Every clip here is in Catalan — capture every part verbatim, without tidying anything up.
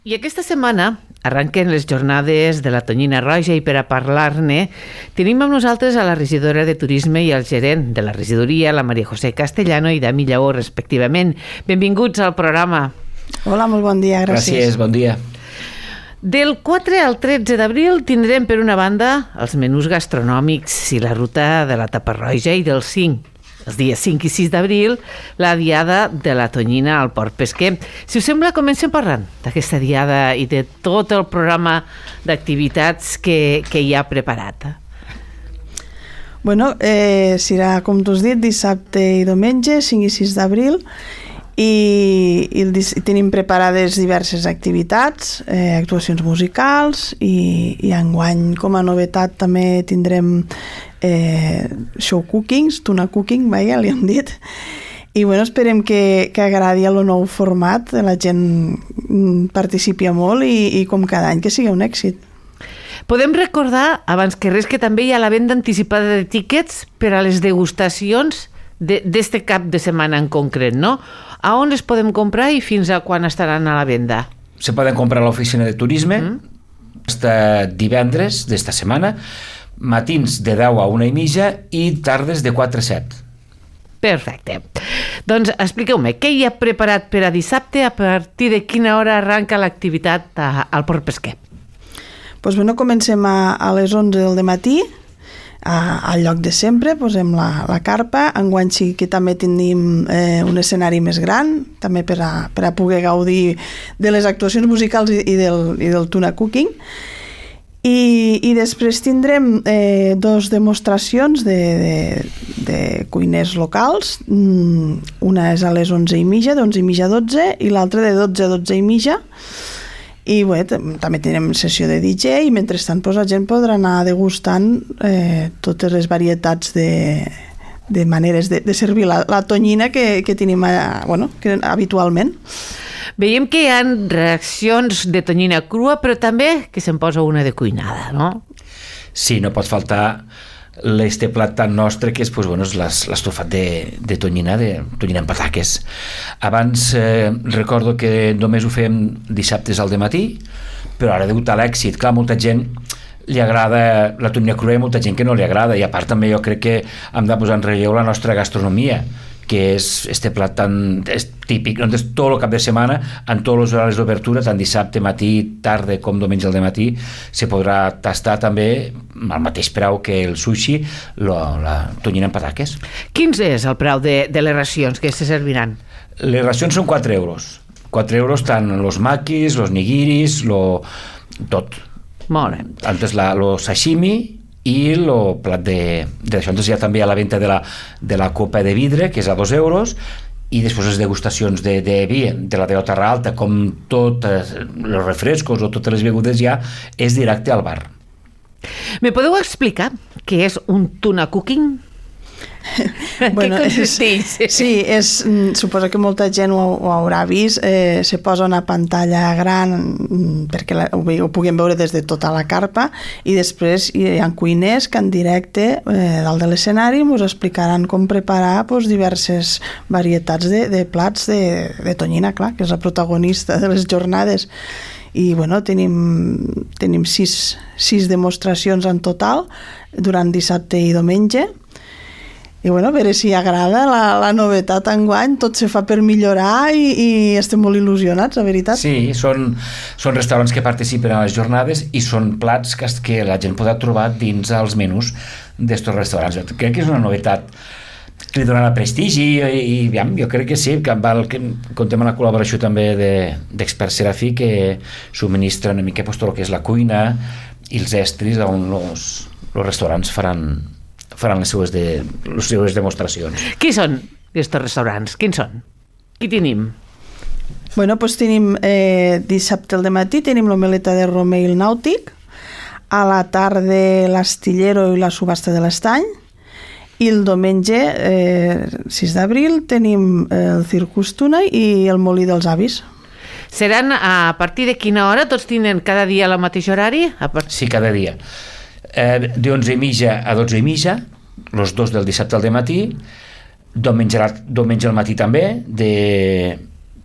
I aquesta setmana arrenquen les jornades de la Tonyina Roja i per a parlar-ne tenim amb nosaltres a la regidora de Turisme i al gerent de la regidoria, la Maria José Castellano i Dami Lleó, respectivament. Benvinguts al programa. Hola, molt bon dia, gràcies. Gràcies, bon dia. Del quatre al tretze d'abril tindrem per una banda els menús gastronòmics i la ruta de la Tapa Roja i del cinc. Els dies cinc i sis d'abril, la diada de la Tonyina al Port Pesquer. Si us sembla, comencem parlant d'aquesta diada i de tot el programa d'activitats que, que hi ha preparat. Bueno, eh, serà, com tu has dit, dissabte i diumenge, cinc i sis d'abril, i, i, i tenim preparades diverses activitats, eh, actuacions musicals, i, i enguany, com a novetat, també tindrem Eh, show cookings, tuna cooking, vaja, li hem dit, i bueno, esperem que, que agradi el nou format, la gent participi molt i, i com cada any que sigui un èxit. Podem recordar, abans que res, que també hi ha la venda anticipada de tíquets per a les degustacions d'este de, cap de setmana en concret, no? A on les podem comprar i fins a quan estaran a la venda? Se poden comprar a l'oficina de turisme mm. hasta divendres d'esta setmana, matins de deu a una i mitja i tardes de quatre a set. Perfecte. Doncs expliqueu-me, què hi ha preparat per a dissabte? A partir de quina hora arranca l'activitat al Port Pesquer? Pues bueno, comencem a, a les onze del matí, a, al lloc de sempre, posem la, la carpa. Enguany sí que també tenim eh, un escenari més gran, també per a, per a poder gaudir de les actuacions musicals i, i, del, i del tuna cooking. I, i després tindrem eh, dos demostracions de, de, de cuiners locals. Una és a les onze i mitja, d'onze i mitja a dotze, i l'altra de dotze a dotze i mitja. I bé, també tenim sessió de D J i mentrestant pues, la gent podrà anar degustant eh, totes les varietats de, de maneres de, de servir la, la tonyina que, que tenim eh, bueno, que, habitualment. Veiem que hi ha reaccions de tonyina crua, però també que se'n posa una de cuinada, no? Sí, no pot faltar este plat tan nostre que és, pues, bueno, és l'estofat de, de tonyina, de tonyina amb pataques. Abans eh, recordo que només ho fem dissabtes al dematí, però ara degut a l'èxit, clar, molta gent li agrada la tonyina crua i molta gent que no li agrada, i a part també jo crec que hem de posar en relleu la nostra gastronomia, que és este plat tan és típic, doncs tot el cap de setmana, en tots els horaris d'obertura, tant dissabte, matí, tarda com diumenge al dematí, se podrà tastar també al mateix preu que el sushi, la, la tonyina amb pataques. Quins és el preu de, de les racions que se serviran? Les racions són quatre euros. quatre euros tant los maquis, los nigiris, lo, tot. Molt bé. Antes la, lo sashimi i el plat d'això. Entonces hi ha també a la venda de la, de la copa de vidre, que és a dos euros, i després les degustacions de, de vi, de la de Terra Alta, com tots els refrescos o totes les begudes ja, és directe al bar. Me podeu explicar què és un tuna cooking? Bueno, què consisteix? És, sí, és, suposo que molta gent ho, ho haurà vist. Eh, se posa una pantalla gran perquè la, ho, ho puguem veure des de tota la carpa, i després hi ha cuiners que en directe eh, dalt de l'escenari ens explicaran com preparar pues, diverses varietats de, de plats de, de tonyina, clar, que és la protagonista de les jornades. I bueno, tenim, tenim sis, sis demostracions en total durant dissabte i diumenge. I bueno, a veure si agrada la, la novetat enguany, tot se fa per millorar i, i estem molt il·lusionats, la veritat. Sí, són, són restaurants que participen a les jornades i són plats que, que la gent podrà trobar dins els menús d'estos restaurants. Crec que és una novetat que li donarà prestigi i, i, i jo crec que sí, que, val, que contem amb la col·laboració també d'Experts de, Serafí, que subministra una mica pues, tot el que és la cuina i els estris on els restaurants faran faran les seues, de, les seues demostracions. Qui són aquests restaurants? Quins són? Qui tenim? Bueno, doncs tenim eh, dissabte al dematí tenim l'omeleta de Romell Nàutic, a la tarda l'astillero i la subhasta de l'estany, i el diumenge eh, sis d'abril tenim el Circus Tuna i el Molí dels Avis. Seran a partir de quina hora? Tots tenen cada dia el mateix horari? A part... Sí, cada dia. Eh, de onze i mitja a dotze i mitja, els dos del dissabte al dematí, diumenge, diumenge al matí també, de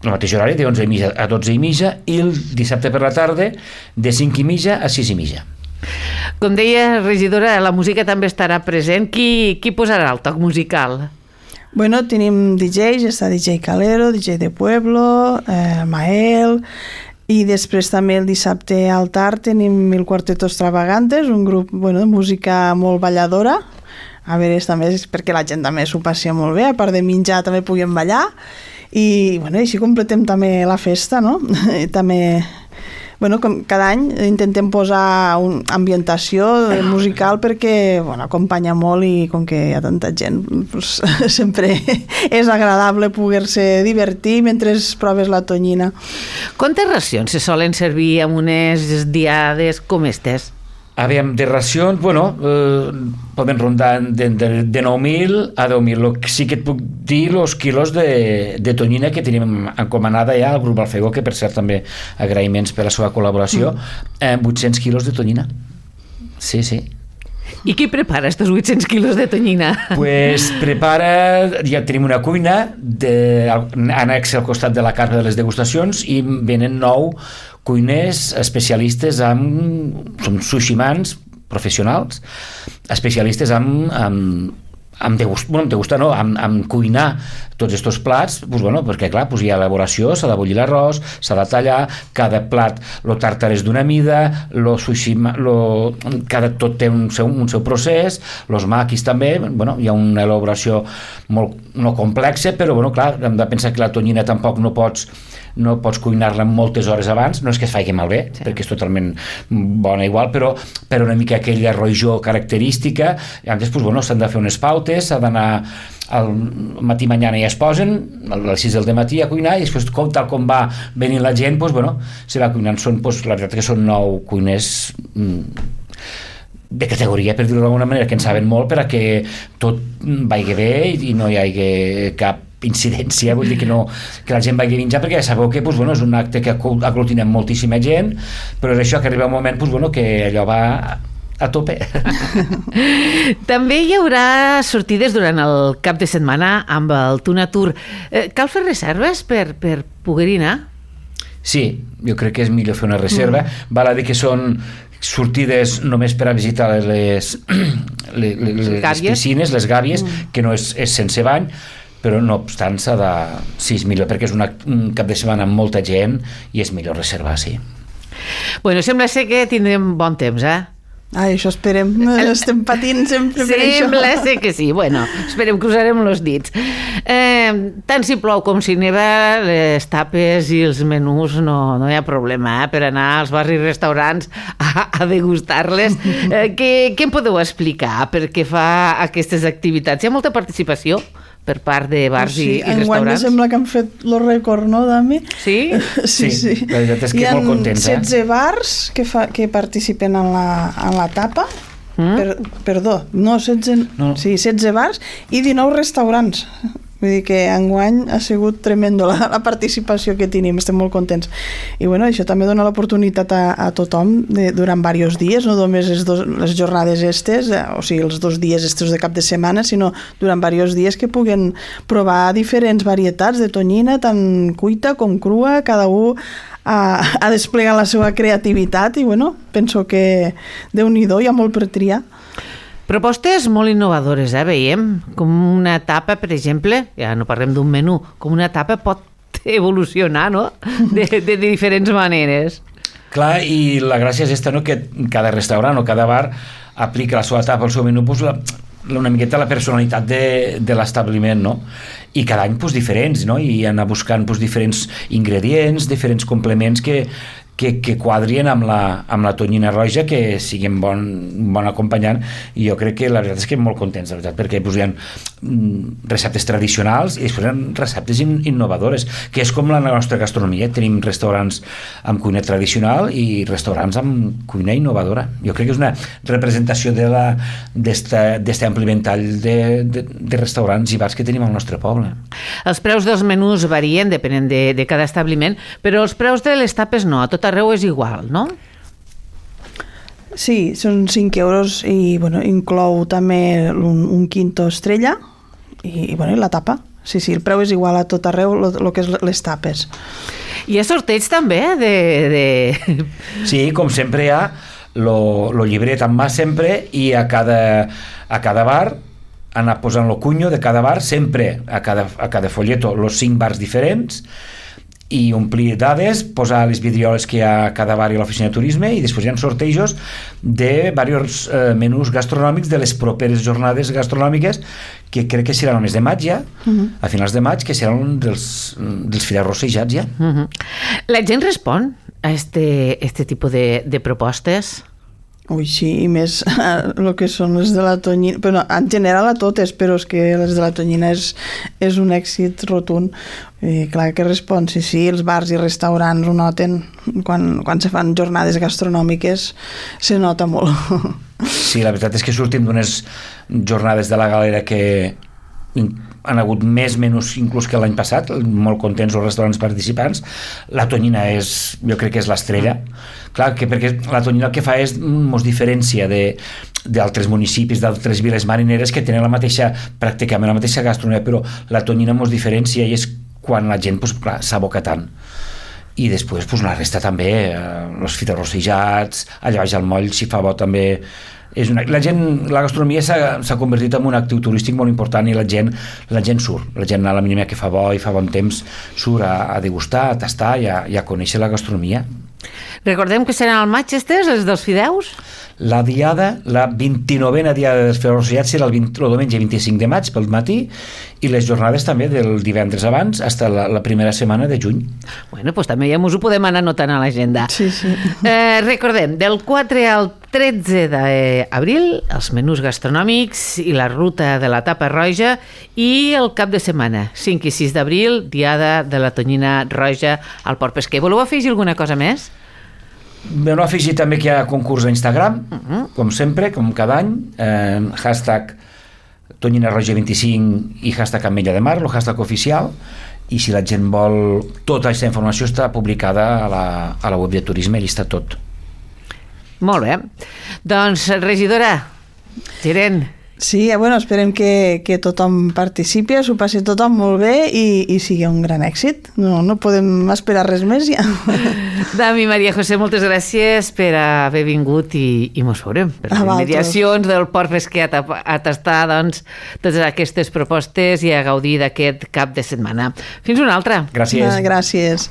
el mateix horari, de onze i mitja a dotze i mitja, i el dissabte per la tarda de cinc i mitja a sis i mitja. Com deia, regidora, la música també estarà present. Qui, qui posarà el toc musical? Bueno, tenim D Js, està D J Calero, D J de Pueblo, eh, Mael, i després també el dissabte al tard tenim el Quarteto Extravagantes, un grup, bueno, de música molt balladora. A veure, també és perquè la gent també s'ho passi molt bé, a part de menjar també puguem ballar, i bueno, així completem també la festa, no? I també, bueno, com cada any intentem posar una ambientació musical perquè, bueno, acompanya molt, i com que hi ha tanta gent, pues, sempre és agradable poder-se divertir mentre proves la tonyina. Quantes racions se solen servir en unes diades com estes? Aviam, de racions, bueno, eh, poden rondar de, de, de nou mil a deu mil. Lo que sí que et puc dir els quilos de, de tonyina que tenim encomanada ja al grup Alfegó, que per cert també agraïments per la seva col·laboració, mm. eh, vuit-cents quilos de tonyina. Sí, sí. I qui prepara estos vuit-cents quilos de tonyina? Pues prepara, ja tenim una cuina de, annexa al costat de la carta de les degustacions, i venen nou cuiners especialistes amb, són sushimans professionals, especialistes amb, amb amb degustar, bueno, amb degustar no, amb, amb cuinar tots aquests plats, pues, bueno, perquè clar, pues, hi ha elaboració, s'ha de bullir l'arròs, s'ha de tallar, cada plat, lo tàrtar és d'una mida, lo sushi, lo, cada, tot té un seu, un seu procés, los maquis també, bueno, hi ha una elaboració molt, no complexa, però bueno, clar, hem de pensar que la tonyina tampoc no pots no pots cuinar-la moltes hores abans, no és que es faci malbé, sí, perquè és totalment bona igual, però per una mica aquella rojor característica, i antes, pues, bueno, s'han de fer unes pautes, s'ha d'anar al matí mañana ja es posen, a les sis del matí a cuinar, i després, com, tal com va venint la gent, pues, bueno, se va cuinant. Són, pues, la veritat que són nou cuiners de categoria, per dir-ho d'alguna manera, que en saben molt per a que tot vagi bé i no hi hagi cap incidència, vull dir que, no, que la gent vagi a menjar, perquè ja sabeu que, pues, bueno, és un acte que aglutinem moltíssima gent, però és això que arriba un moment, pues, bueno, que allò va a tope. També hi haurà sortides durant el cap de setmana amb el Tuna Tour. Eh, cal fer reserves per, per poder-hi anar? Sí, jo crec que és millor fer una reserva. Mm. Val a dir que són sortides només per a visitar les, les, les, les piscines, les gàbies, mm. que no és, és sense bany, però no obstant s'ha de... Sí, és millor, perquè és una, un cap de setmana amb molta gent i és millor reservar, sí. Bueno, sembla ser que tindrem bon temps, eh? Ai, això esperem. Estem patint sempre per això. Sembla ser que sí. Bueno, esperem, cruzarem els dits. Eh, tant si plou com si neva, les tapes i els menús no, no hi ha problema, eh, per anar als bars i restaurants a, a degustar-les. Eh, què, què em podeu explicar per què fa aquestes activitats? Hi ha molta participació per part de bars sí, i, i restaurants? Enguany sembla que han fet el rècord, no, Dami? Sí? Sí, sí. sí. La veritat és que hi ha molt contents, eh? setze bars que, fa, que participen en la, en la tapa. Mm? Per, perdó, no, setze, no. Sí, setze bars i dinou restaurants. Vull dir que enguany ha sigut tremendo la, la participació que tenim, estem molt contents. I bueno, això també dona l'oportunitat a, a tothom de, durant diversos dies, no només les, dos, les jornades estes, o sigui, els dos dies estos de cap de setmana, sinó durant diversos dies que puguen provar diferents varietats de tonyina, tant cuita com crua, cada un a, a desplegar la seva creativitat i bueno, penso que Déu-n'hi-do, hi ha molt per triar. Propostes molt innovadores, eh, veiem, com una tapa, per exemple, ja no parlem d'un menú, com una tapa pot evolucionar, no?, de, de, de diferents maneres. Clar, i la gràcia és esta, no?, que cada restaurant o cada bar aplica la seva tapa al seu menú, pues, la, una miqueta la personalitat de, de l'establiment, no?, i cada any pues, diferents, no?, i anar buscant pues, diferents ingredients, diferents complements que que, que quadrien amb la, amb la tonyina roja, que siguin bon, bon acompanyant, i jo crec que la veritat és que molt contents, la veritat, perquè pues, hi ha receptes tradicionals i després hi ha receptes in, innovadores, que és com la nostra gastronomia, tenim restaurants amb cuina tradicional i restaurants amb cuina innovadora. Jo crec que és una representació de la, d'este ampli ventall de, de, de restaurants i bars que tenim al nostre poble. Els preus dels menús varien, depenent de, de cada establiment, però els preus de les tapes no, a tot arreu és igual, no? Sí, són cinc euros i bueno, inclou també un, un quinto estrella i, i bueno, la tapa. Sí, sí, el preu és igual a tot arreu, el que és les tapes. Hi ha sorteig també de... de... Sí, com sempre hi ha lo, lo llibret en mà sempre, i a cada, a cada bar anar posant lo cunyo de cada bar, sempre a cada, a cada folleto los cinc bars diferents, i omplir dades, posar les vidrioles que hi ha a cada bar i a l'oficina de turisme, i després hi ha sortejos de diversos eh, menús gastronòmics de les properes jornades gastronòmiques, que crec que seran el mes de maig ja, uh-huh. a finals de maig, que seran un dels, dels fideus rossejats ja. Uh-huh. La gent respon a este, este tipus de, de propostes? Ui, sí, i més el que són les de la tonyina, però no, en general a totes, però és que les de la tonyina és, és un èxit rotund. I clar que respon, sí, sí, els bars i restaurants ho noten, quan, quan se fan jornades gastronòmiques se nota molt. Sí, la veritat és que sortim d'unes jornades de la galera que han hagut més menús inclús que l'any passat, molt contents els restaurants participants. La tonyina és, jo crec que és l'estrella, clar, que perquè la tonyina el que fa és mos diferència de d'altres municipis, d'altres viles marineres que tenen la mateixa, pràcticament la mateixa gastronomia, però la tonyina mos diferencia, i és quan la gent pues, clar, s'aboca tant. I després pues, la resta també, eh, els fideus rossejats, allà baix al moll, si fa bo també. És una, la gent, la gastronomia s'ha convertit en un actiu turístic molt important, i la gent, la gent surt, la gent a la mínima que fa bo i fa bon temps surt a, a degustar, a tastar i a, i a conèixer la gastronomia. Recordem que seran al maig estes, les dels fideus? La diada, la vint-i-novena diada dels fideus rossellats serà el, vint, el diumenge vint-i-cinc de maig pel matí, i les jornades també del divendres abans fins a la, la primera setmana de juny. Bueno, doncs també ja ens ho podem anar anotant a l'agenda. Sí, sí. Eh, recordem, del quatre al tretze d'abril, els menús gastronòmics i la ruta de la tapa roja, i el cap de setmana, cinc i sis d'abril, diada de la tonyina roja al Port Pesquer. Voleu afegir alguna cosa més? Bé, no afegir també que hi ha concurs a Instagram, uh-huh. com sempre, com cada any, eh, hashtag tonyina roja vint-i-cinc i hashtag ametlla de mar, el hashtag oficial, i si la gent vol, tota aquesta informació està publicada a la, a la web de turisme, i està tot. Molt bé. Doncs, regidora, gerent. Sí, bueno, esperem que, que tothom participi, s'ho passi tothom molt bé i, i sigui un gran èxit. No, no podem esperar res més ja. Dami, Maria José, moltes gràcies per haver vingut, i, i mos veurem per les mediacions del Port Pesquer a, a tastar doncs, totes aquestes propostes i a gaudir d'aquest cap de setmana. Fins una altra. Gràcies. Ah, gràcies.